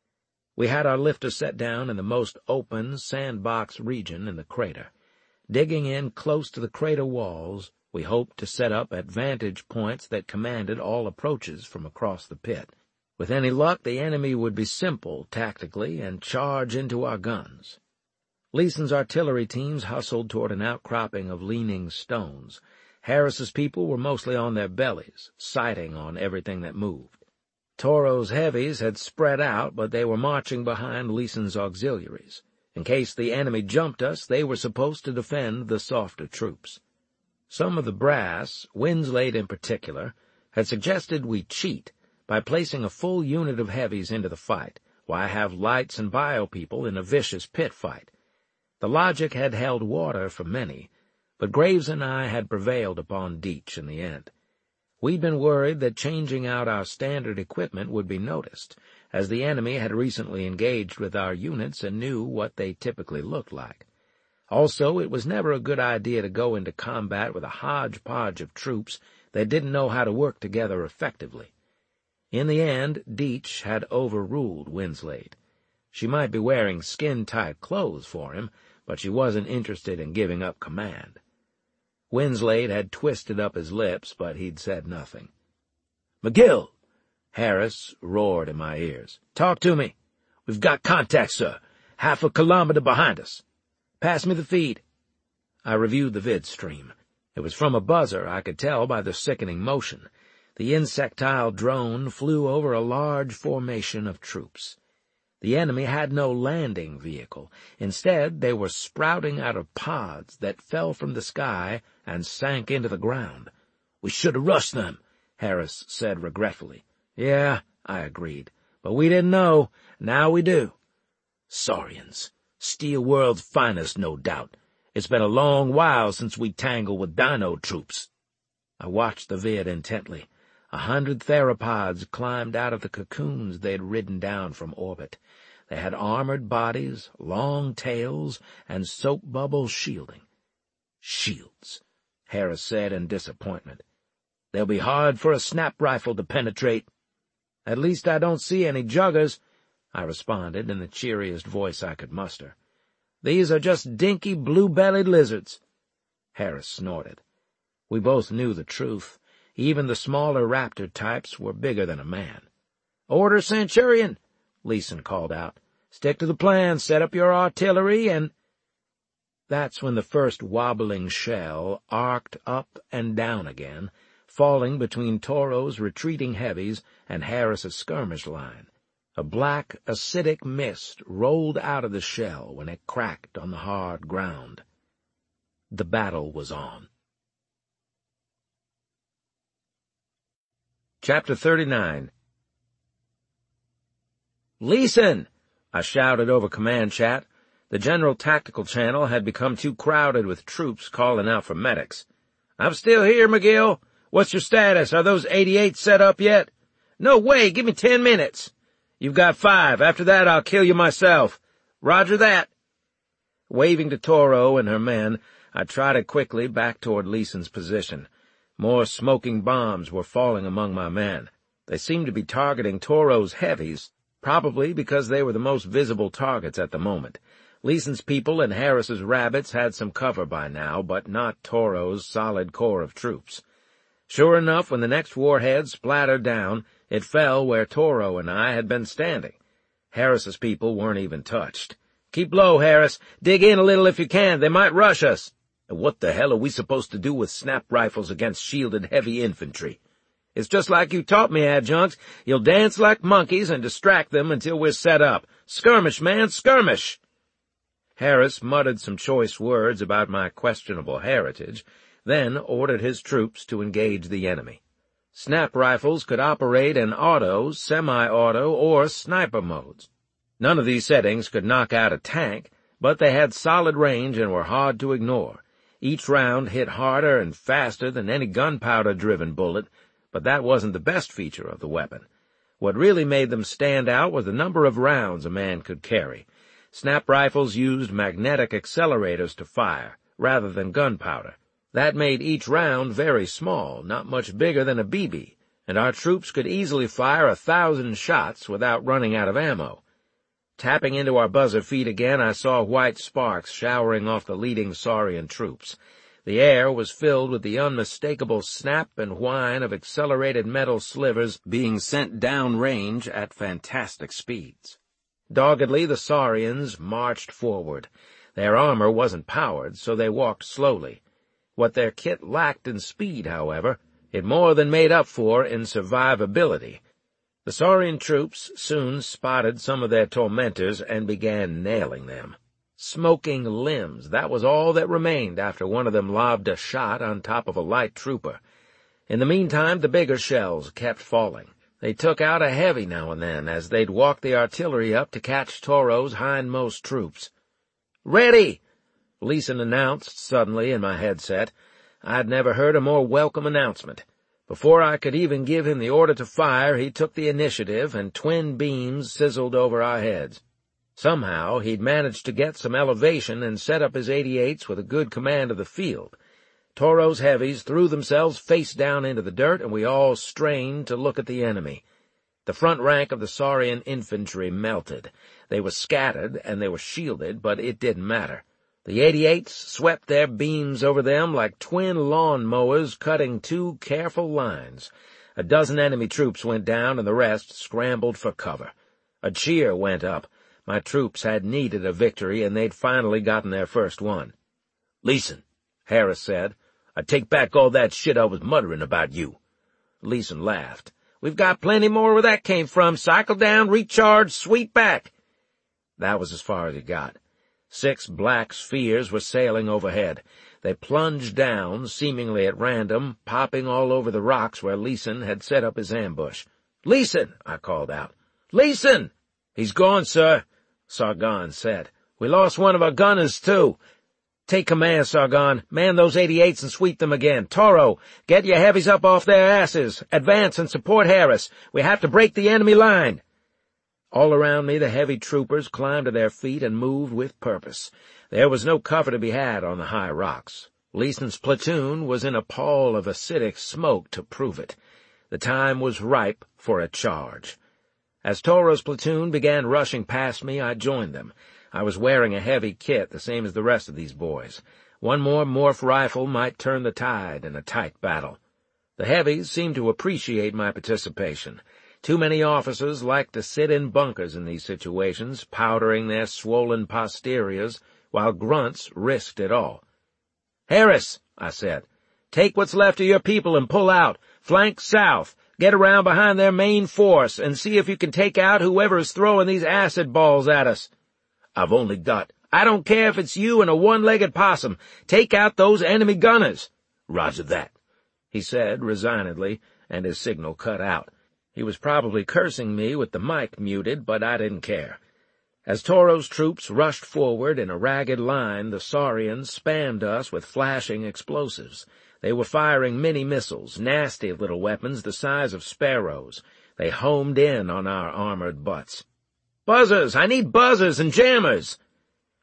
We had our lifter set down in the most open sandbox region in the crater. Digging in close to the crater walls, we hoped to set up at vantage points that commanded all approaches from across the pit. With any luck, the enemy would be simple tactically and charge into our guns. Leeson's artillery teams hustled toward an outcropping of leaning stones. Harris's people were mostly on their bellies, sighting on everything that moved. Toro's heavies had spread out, but they were marching behind Leeson's auxiliaries. In case the enemy jumped us, they were supposed to defend the softer troops. Some of the brass, Winslade in particular, had suggested we cheat by placing a full unit of heavies into the fight. Why have lights and bio people in a vicious pit fight? The logic had held water for many, but Graves and I had prevailed upon Deitch in the end. We'd been worried that changing out our standard equipment would be noticed, as the enemy had recently engaged with our units and knew what they typically looked like. Also, it was never a good idea to go into combat with a hodgepodge of troops that didn't know how to work together effectively. In the end, Deitch had overruled Winslade. She might be wearing skin-tight clothes for him, but she wasn't interested in giving up command. Winslade had twisted up his lips, but he'd said nothing. "McGill!" Harris roared in my ears. "Talk to me." "We've got contact, sir. 1/2 kilometer behind us." "Pass me the feed." I reviewed the vid stream. It was from a buzzer, I could tell by the sickening motion. The insectile drone flew over a large formation of troops. The enemy had no landing vehicle. Instead, they were sprouting out of pods that fell from the sky and sank into the ground. "We should have rushed them," Harris said regretfully. "Yeah," I agreed, "but we didn't know. Now we do." "Saurians. Steel World's finest, no doubt. It's been a long while since we tangled with Dino troops." I watched the vid intently. 100 theropods climbed out of the cocoons they'd ridden down from orbit. They had armored bodies, long tails, and soap bubble shielding. "Shields," Harris said in disappointment. "They'll be hard for a snap rifle to penetrate." "At least I don't see any juggers," I responded in the cheeriest voice I could muster. "These are just dinky blue-bellied lizards." Harris snorted. We both knew the truth. Even the smaller raptor types were bigger than a man. "Order, Centurion," Leeson called out. "Stick to the plan, set up your artillery, and—" That's when the first wobbling shell arced up and down again, falling between Toro's retreating heavies and Harris's skirmish line. A black, acidic mist rolled out of the shell when it cracked on the hard ground. The battle was on. Chapter 39. "Leeson!" I shouted over command chat. The general tactical channel had become too crowded with troops calling out for medics. "I'm still here, McGill. What's your status? Are those 88s set up yet?" "No way! Give me 10 minutes. "You've got 5. After that, I'll kill you myself." "Roger that." Waving to Toro and her men, I trotted quickly back toward Leeson's position. More smoking bombs were falling among my men. They seemed to be targeting Toro's heavies, probably because they were the most visible targets at the moment. Leeson's people and Harris's rabbits had some cover by now, but not Toro's solid core of troops. Sure enough, when the next warhead splattered down, it fell where Toro and I had been standing. Harris's people weren't even touched. "Keep low, Harris. Dig in a little if you can. They might rush us." "What the hell are we supposed to do with snap rifles against shielded heavy infantry?" "It's just like you taught me, adjunct. You'll dance like monkeys and distract them until we're set up. Skirmish, man, skirmish!" Harris muttered some choice words about my questionable heritage, then ordered his troops to engage the enemy. Snap rifles could operate in auto, semi-auto, or sniper modes. None of these settings could knock out a tank, but they had solid range and were hard to ignore. Each round hit harder and faster than any gunpowder-driven bullet, but that wasn't the best feature of the weapon. What really made them stand out was the number of rounds a man could carry. Snap rifles used magnetic accelerators to fire, rather than gunpowder. That made each round very small, not much bigger than a BB, and our troops could easily fire 1,000 shots without running out of ammo. Tapping into our buzzer feed again, I saw white sparks showering off the leading Saurian troops. The air was filled with the unmistakable snap and whine of accelerated metal slivers being sent down range at fantastic speeds. Doggedly, the Saurians marched forward. Their armor wasn't powered, so they walked slowly. What their kit lacked in speed, however, it more than made up for in survivability. The Saurian troops soon spotted some of their tormentors and began nailing them. Smoking limbs, that was all that remained after one of them lobbed a shot on top of a light trooper. In the meantime, the bigger shells kept falling. They took out a heavy now and then as they'd walk the artillery up to catch Toro's hindmost troops. "Ready!" Leeson announced suddenly in my headset. I'd never heard a more welcome announcement. Before I could even give him the order to fire, he took the initiative, and twin beams sizzled over our heads. Somehow, he'd managed to get some elevation and set up his 88s with a good command of the field. Toro's heavies threw themselves face down into the dirt, and we all strained to look at the enemy. The front rank of the Saurian infantry melted. They were scattered, and they were shielded, but it didn't matter. The 88s swept their beams over them like twin lawn mowers cutting two careful lines. A dozen enemy troops went down, and the rest scrambled for cover. A cheer went up. My troops had needed a victory, and they'd finally gotten their first one. "Leeson," Harris said, "I take back all that shit I was muttering about you." Leeson laughed. "We've got plenty more where that came from. Cycle down, recharge, sweep back." That was as far as he got. 6 black spheres were sailing overhead. They plunged down, seemingly at random, popping all over the rocks where Leeson had set up his ambush. "Leeson!" I called out. "Leeson!" "He's gone, sir," Sargon said. "We lost one of our gunners, too." "Take command, Sargon. Man those 88s and sweep them again. Toro, get your heavies up off their asses. Advance and support Harris. We have to break the enemy line." All around me the heavy troopers climbed to their feet and moved with purpose. There was no cover to be had on the high rocks. Leeson's platoon was in a pall of acidic smoke to prove it. The time was ripe for a charge. As Toro's platoon began rushing past me, I joined them. I was wearing a heavy kit, the same as the rest of these boys. One more Morph rifle might turn the tide in a tight battle. The heavies seemed to appreciate my participation. Too many officers like to sit in bunkers in these situations, powdering their swollen posteriors, while grunts risked it all. "Harris," I said, "take what's left of your people and pull out. Flank south. Get around behind their main force and see if you can take out whoever is throwing these acid balls at us." "I've only got—" "I don't care if it's you and a one-legged possum. Take out those enemy gunners." "Roger that," he said resignedly, and his signal cut out. He was probably cursing me with the mic muted, but I didn't care. As Toro's troops rushed forward in a ragged line, the Saurians spammed us with flashing explosives. They were firing mini-missiles, nasty little weapons the size of sparrows. They homed in on our armored butts. "Buzzers! I need buzzers and jammers!"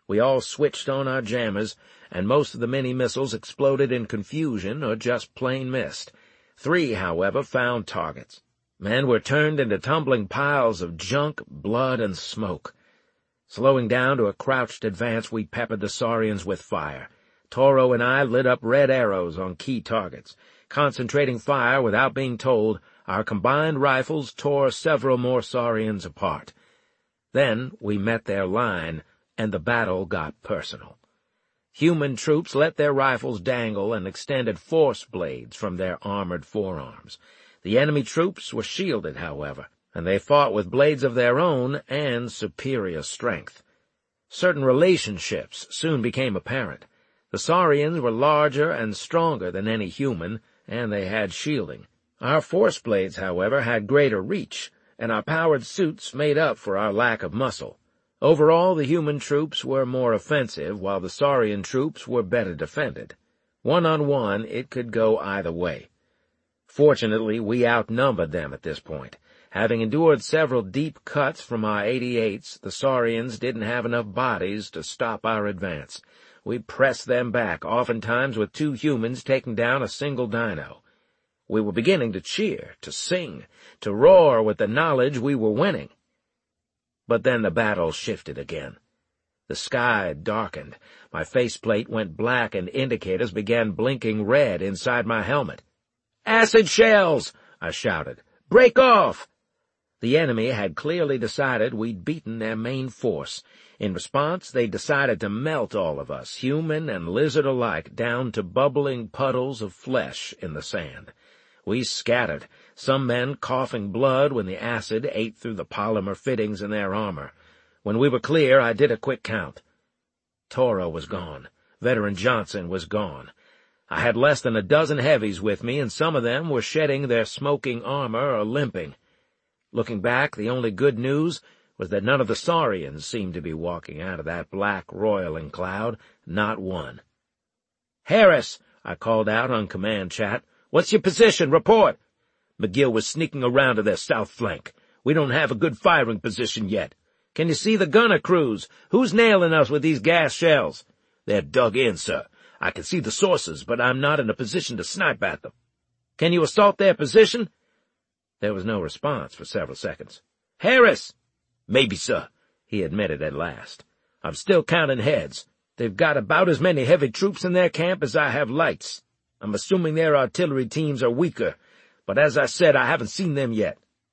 We all switched on our jammers, and most of the mini-missiles exploded in confusion or just plain missed. 3, however, found targets. Men were turned into tumbling piles of junk, blood, and smoke. Slowing down to a crouched advance, we peppered the Saurians with fire. Toro and I lit up red arrows on key targets. Concentrating fire without being told, our combined rifles tore several more Saurians apart. Then we met their line, and the battle got personal. Human troops let their rifles dangle and extended force blades from their armored forearms. The enemy troops were shielded, however, and they fought with blades of their own and superior strength. Certain relationships soon became apparent. The Saurians were larger and stronger than any human, and they had shielding. Our force blades, however, had greater reach, and our powered suits made up for our lack of muscle. Overall, the human troops were more offensive, while the Saurian troops were better defended. 1-on-1, it could go either way. Fortunately, we outnumbered them at this point. Having endured several deep cuts from our 88s, the Saurians didn't have enough bodies to stop our advance. We pressed them back, oftentimes with 2 humans taking down a single dino. We were beginning to cheer, to sing, to roar with the knowledge we were winning. But then the battle shifted again. The sky darkened, my faceplate went black, and indicators began blinking red inside my helmet. "Acid shells!" I shouted. "Break off!" The enemy had clearly decided we'd beaten their main force. In response, they decided to melt all of us, human and lizard alike, down to bubbling puddles of flesh in the sand. We scattered, some men coughing blood when the acid ate through the polymer fittings in their armor. When we were clear, I did a quick count. Toro was gone. Veteran Johnson was gone. I had less than a dozen heavies with me, and some of them were shedding their smoking armor or limping. Looking back, the only good news was that none of the Saurians seemed to be walking out of that black roiling cloud, not one. "Harris," I called out on command chat. "What's your position? Report." "McGill was sneaking around to their south flank. We don't have a good firing position yet. Can you see the gunner crews? Who's nailing us with these gas shells?" "They're dug in, sir. I can see the sources, but I'm not in a position to snipe at them." "Can you assault their position?" There was no response for several seconds. "Harris!" "Maybe, sir," he admitted at last. "I'm still counting heads. They've got about as many heavy troops in their camp as I have lights. I'm assuming their artillery teams are weaker, but as I said, I haven't seen them yet."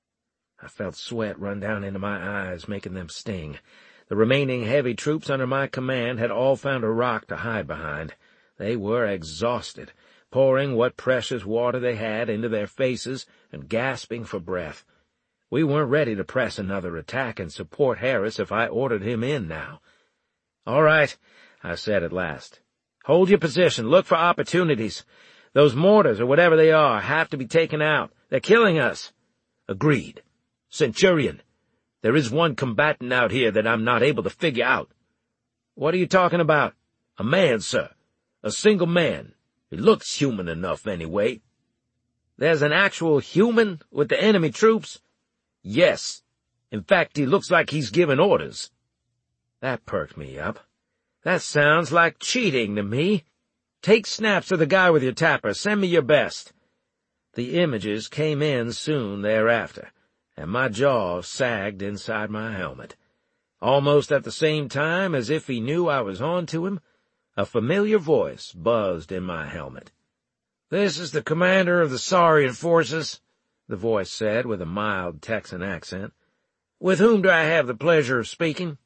I felt sweat run down into my eyes, making them sting. The remaining heavy troops under my command had all found a rock to hide behind. They were exhausted, pouring what precious water they had into their faces and gasping for breath. We weren't ready to press another attack and support Harris if I ordered him in now. "All right," I said at last. "Hold your position. Look for opportunities. Those mortars, or whatever they are, have to be taken out. They're killing us." "Agreed. Centurion, there is one combatant out here that I'm not able to figure out." "What are you talking about?" "A man, sir. A single man. He looks human enough, anyway." "There's an actual human with the enemy troops?" "Yes. In fact, he looks like he's giving orders." That perked me up. "That sounds like cheating to me. Take snaps of the guy with your tapper. Send me your best." The images came in soon thereafter, and my jaw sagged inside my helmet. Almost at the same time, as if he knew I was on to him, a familiar voice buzzed in my helmet. "This is the commander of the Saurian forces," the voice said with a mild Texan accent. "With whom do I have the pleasure of speaking?"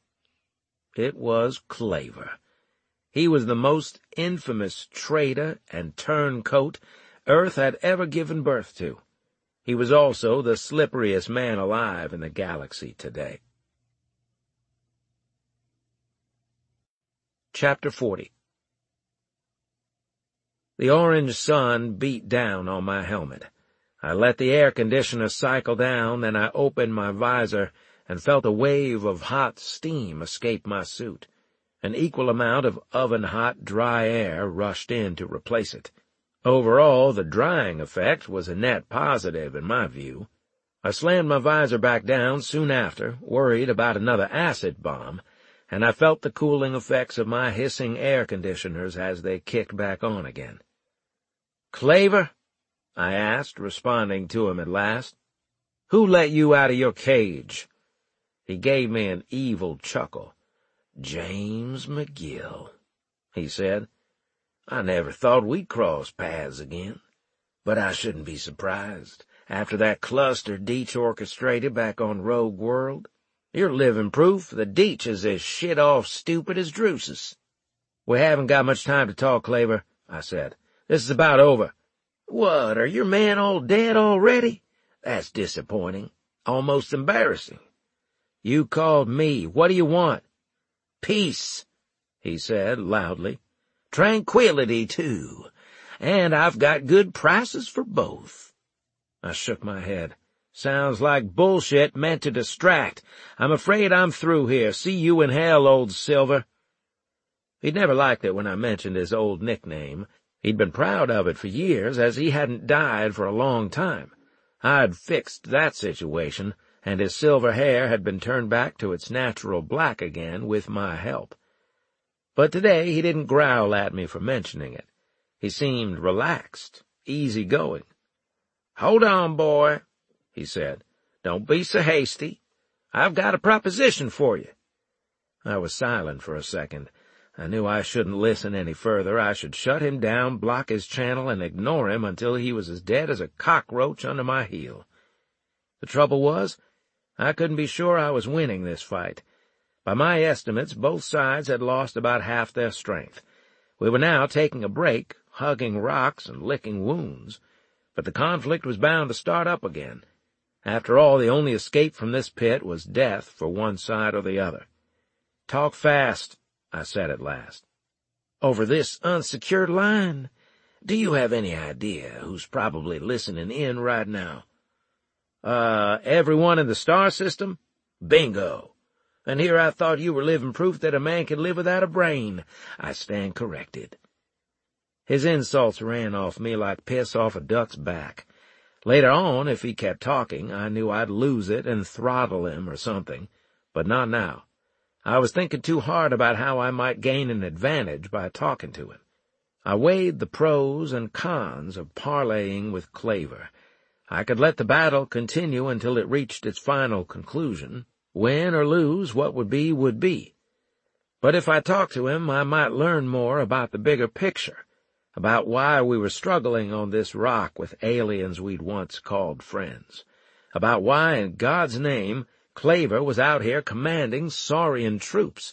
It was Claver. He was the most infamous traitor and turncoat Earth had ever given birth to. He was also the slipperiest man alive in the galaxy today. Chapter 40. The orange sun beat down on my helmet. I let the air conditioner cycle down, then I opened my visor and felt a wave of hot steam escape my suit. An equal amount of oven-hot, dry air rushed in to replace it. Overall, the drying effect was a net positive in my view. I slammed my visor back down soon after, worried about another acid bomb. and I felt the cooling effects of my hissing air conditioners as they kicked back on again. "Claver?" I asked, responding to him at last. "Who let you out of your cage?" He gave me an evil chuckle. "James McGill," he said. "I never thought we'd cross paths again, but I shouldn't be surprised after that cluster Deitch orchestrated back on Rogue World. You're living proof that Deitch is as shit-off stupid as Drusus." "We haven't got much time to talk, Claver," I said. "This is about over." "What, are your men all dead already? That's disappointing. Almost embarrassing." "You called me. What do you want?" "Peace," he said loudly. "Tranquility, too. And I've got good prices for both." I shook my head. "Sounds like bullshit meant to distract. I'm afraid I'm through here. See you in hell, old Silver." He'd never liked it when I mentioned his old nickname. He'd been proud of it for years, as he hadn't died for a long time. I'd fixed that situation, and his silver hair had been turned back to its natural black again with my help. But today he didn't growl at me for mentioning it. He seemed relaxed, easy-going. "Hold on, boy," he said. "Don't be so hasty. I've got a proposition for you." I was silent for a second. I knew I shouldn't listen any further. I should shut him down, block his channel, and ignore him until he was as dead as a cockroach under my heel. The trouble was, I couldn't be sure I was winning this fight. By my estimates, both sides had lost about half their strength. We were now taking a break, hugging rocks and licking wounds, but the conflict was bound to start up again. After all, the only escape from this pit was death for one side or the other. "Talk fast," I said at last. "Over this unsecured line? Do you have any idea who's probably listening in right now?" Everyone in the star system?" "Bingo! And here I thought you were living proof that a man can live without a brain. I stand corrected." His insults ran off me like piss off a duck's back. Later on, if he kept talking, I knew I'd lose it and throttle him or something, but not now. I was thinking too hard about how I might gain an advantage by talking to him. I weighed the pros and cons of parleying with Claver. I could let the battle continue until it reached its final conclusion. Win or lose, what would be would be. But if I talked to him, I might learn more about the bigger picture, about why we were struggling on this rock with aliens we'd once called friends, about why, in God's name, Claver was out here commanding Saurian troops.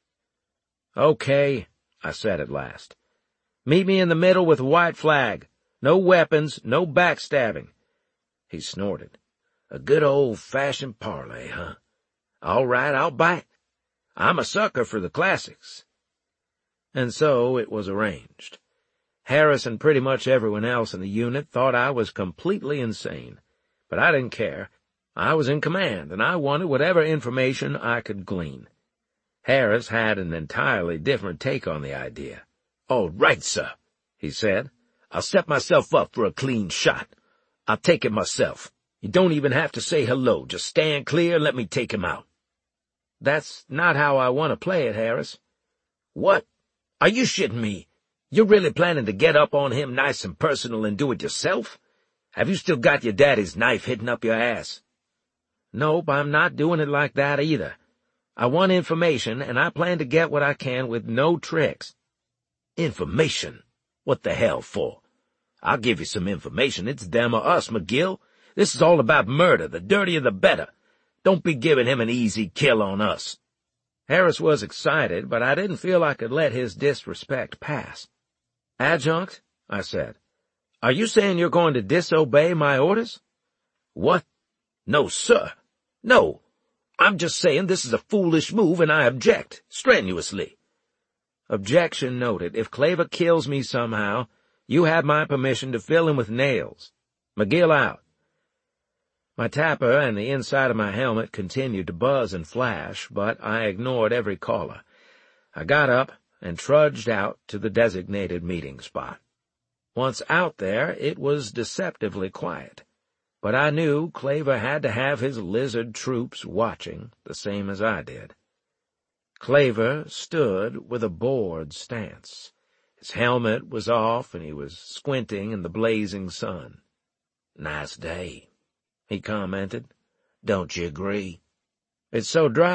"Okay," I said at last. "Meet me in the middle with a white flag. No weapons, no backstabbing." He snorted. "A good old-fashioned parley, huh? All right, I'll bite. I'm a sucker for the classics." And so it was arranged. Harris and pretty much everyone else in the unit thought I was completely insane, but I didn't care. I was in command, and I wanted whatever information I could glean. Harris had an entirely different take on the idea. "All right, sir," he said. "I'll set myself up for a clean shot. I'll take it myself. You don't even have to say hello. Just stand clear and let me take him out." "That's not how I want to play it, Harris." "What? Are you shitting me? You're really planning to get up on him nice and personal and do it yourself? Have you still got your daddy's knife hidden up your ass?" "Nope, I'm not doing it like that either. I want information, and I plan to get what I can with no tricks." "Information? What the hell for? I'll give you some information. It's them or us, McGill. This is all about murder. The dirtier the better. Don't be giving him an easy kill on us." Harris was excited, but I didn't feel I could let his disrespect pass. "Adjunct," I said, "are you saying you're going to disobey my orders?" "What? No, sir. No. I'm just saying this is a foolish move, and I object, strenuously." "Objection noted. If Claver kills me somehow, you have my permission to fill him with nails. McGill out." My tapper and the inside of my helmet continued to buzz and flash, but I ignored every caller. I got up and trudged out to the designated meeting spot. Once out there, it was deceptively quiet. But I knew Claver had to have his lizard troops watching, the same as I did. Claver stood with a bored stance. His helmet was off, and he was squinting in the blazing sun. "Nice day," he commented. "Don't you agree?" "It's so dry